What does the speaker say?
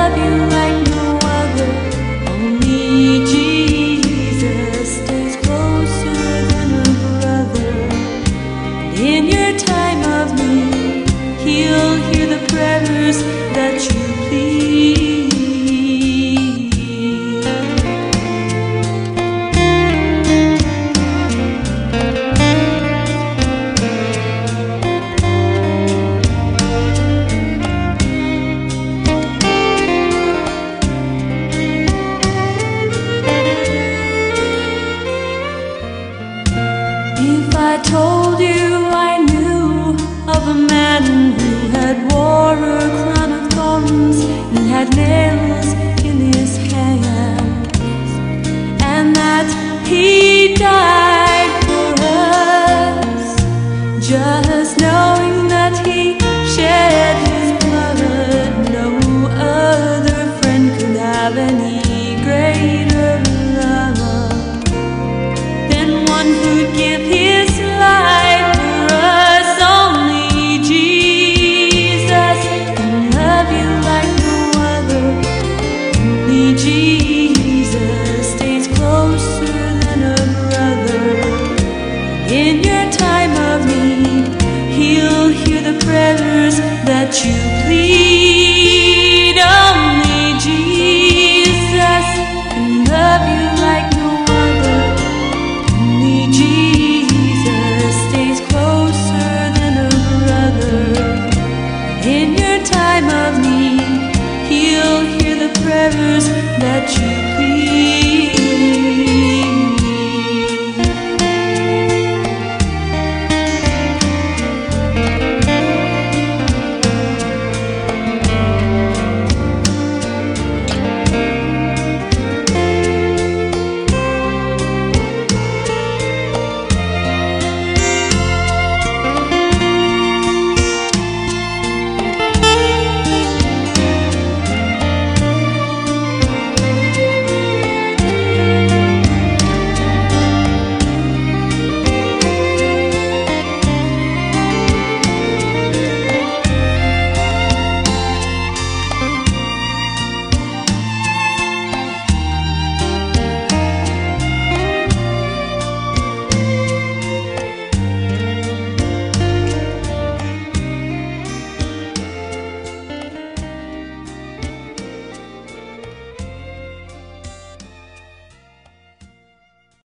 love you like no other. Only Jesus stays closer than a brother. In your time of need, He'll hear the prayers that you plead. If I told you I knew of a man who had wore a crown of thorns and had nails in his hands, and that he died for us, just knowing that he shed his blood, no other friend could have any greater love than one who'd give his life for us. Only Jesus can love you like no other. Only Jesus stays closer than a brother. In your time of need, He'll hear the prayers that you plead. Only Jesus can love you like no other. Only Jesus stays closer than a brother. In your time of need, He'll hear the prayers that you plead.